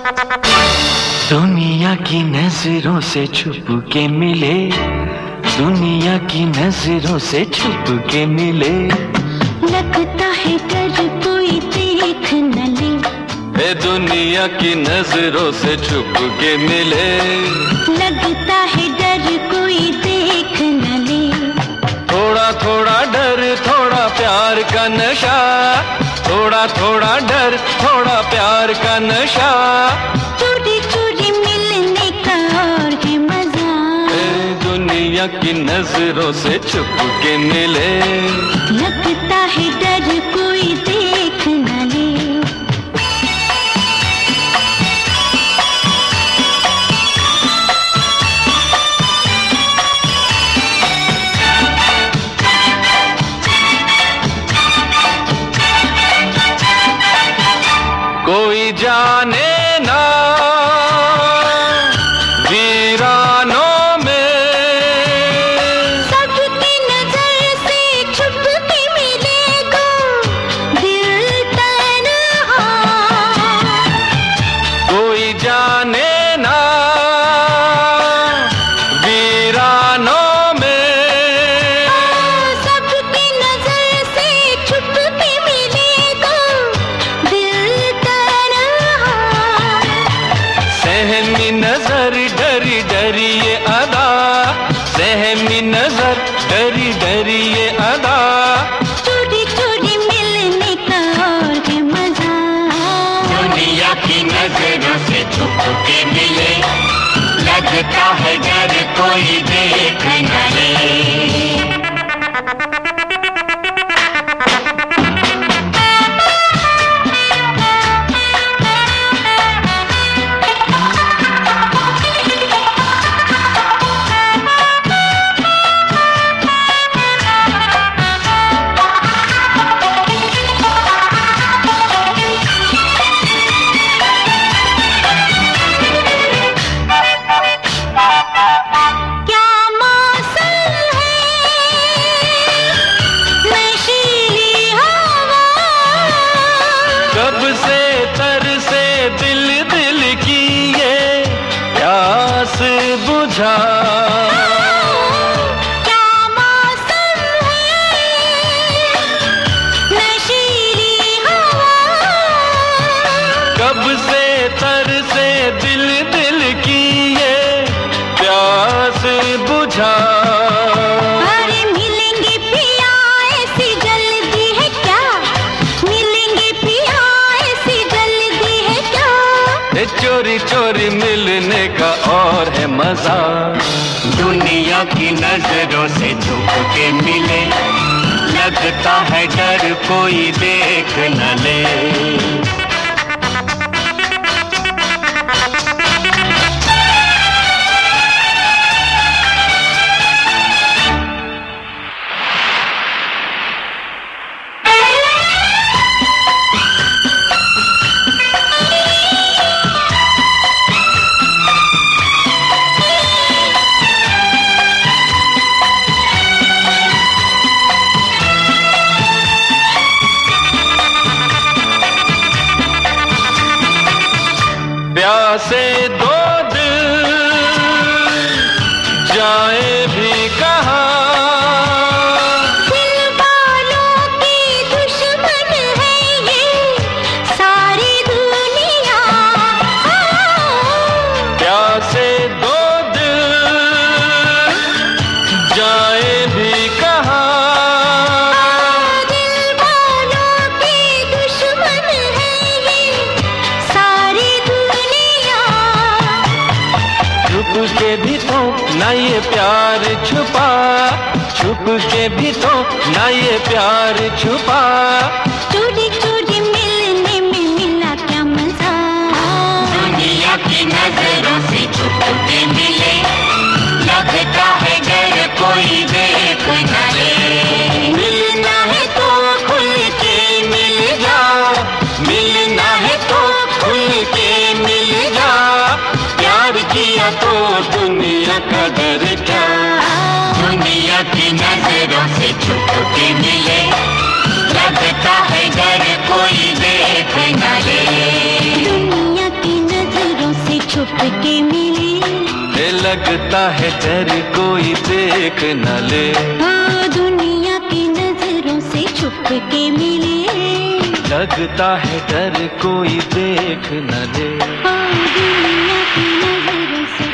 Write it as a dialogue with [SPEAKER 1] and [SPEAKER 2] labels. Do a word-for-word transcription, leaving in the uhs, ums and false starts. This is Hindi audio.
[SPEAKER 1] दुनिया की नजरों से छुप के मिले, दुनिया की नजरों से छुप के मिले,
[SPEAKER 2] लगता है डर कोई देख न ले।
[SPEAKER 1] ए दुनिया की नजरों से छुप के मिले,
[SPEAKER 2] लगता है डर कोई देख न ले।
[SPEAKER 1] थोड़ा थोड़ा डर थोड़ा प्यार का नशा, थोड़ा थोड़ा डर थोड़ा प्यार का नशा,
[SPEAKER 2] चोरी चोरी मिलने का और है मजा।
[SPEAKER 1] ए दुनिया की नजरों से छुप के मिले,
[SPEAKER 2] लगता है डर कोई देख न ले।
[SPEAKER 1] कोई जाने ना वीरानों में,
[SPEAKER 2] सबकी नजर से छुप के मिलेगा दिल तन्हा।
[SPEAKER 1] कोई जाने ना वीरानों में,
[SPEAKER 2] सबकी नजर से छुप के मिलेगा दिल तन्हा।
[SPEAKER 1] सहमी नजर डरी डरी ये अदा, सहमी नजर डरी डरी ये अदा,
[SPEAKER 2] चोरी चोरी मिलने का और है मजा।
[SPEAKER 3] दुनिया की नजरों से छुप के मिले, लगता है डर कोई देख न ले।
[SPEAKER 2] क्या मौसम है, नशीली हवा,
[SPEAKER 1] कब से तरसे दिल दिल की ये प्यास बुझा।
[SPEAKER 2] क्या मौसम है, नशीली हवा,
[SPEAKER 1] कब से तरसे दिल दिल की ये प्यास बुझा।
[SPEAKER 2] अरे मिलेंगे पिया ऐसी जल्दी है क्या, मिलेंगे पिया ऐसी जल्दी है क्या।
[SPEAKER 1] ये चोरी चोरी मिलने का और है मजा,
[SPEAKER 3] दुनिया की नजरों से छुप के मिले, लगता है डर कोई देख न ले।
[SPEAKER 1] प्यासे दो दिल जाए भी कहाँ,
[SPEAKER 2] दिल वालों की दुश्मन है ये सारी दुनिया।
[SPEAKER 1] प्यासे दो दिल जाए भी कहाँ,
[SPEAKER 2] दिल वालों की दुश्मन है ये सारी दुनिया।
[SPEAKER 1] छुप के भी तो ना ये प्यार छुपा, छुप के भी तो ना ये प्यार छुपा,
[SPEAKER 2] चोरी चोरी मिलने में मिला क्या मजा।
[SPEAKER 3] दुनिया की नजरों से छुप के मिले, लगता है डर कोई देख न ले।
[SPEAKER 1] मिलना है तो खुल के मिल जा, मिलना है तो खुल के मिल जा, प्यार किया तो दुनिया का डर क्या।
[SPEAKER 3] दुनिया की नजरों से छुप के मिले, लगता है डर कोई देख न ले।
[SPEAKER 2] दुनिया की नजर छुप के मिले।
[SPEAKER 1] लगता है डर कोई देख न ले।
[SPEAKER 2] ओ दुनिया की नजरों से छुप के मिले।
[SPEAKER 1] लगता है डर कोई देख न ले।
[SPEAKER 2] ओ दुनिया की नजरों से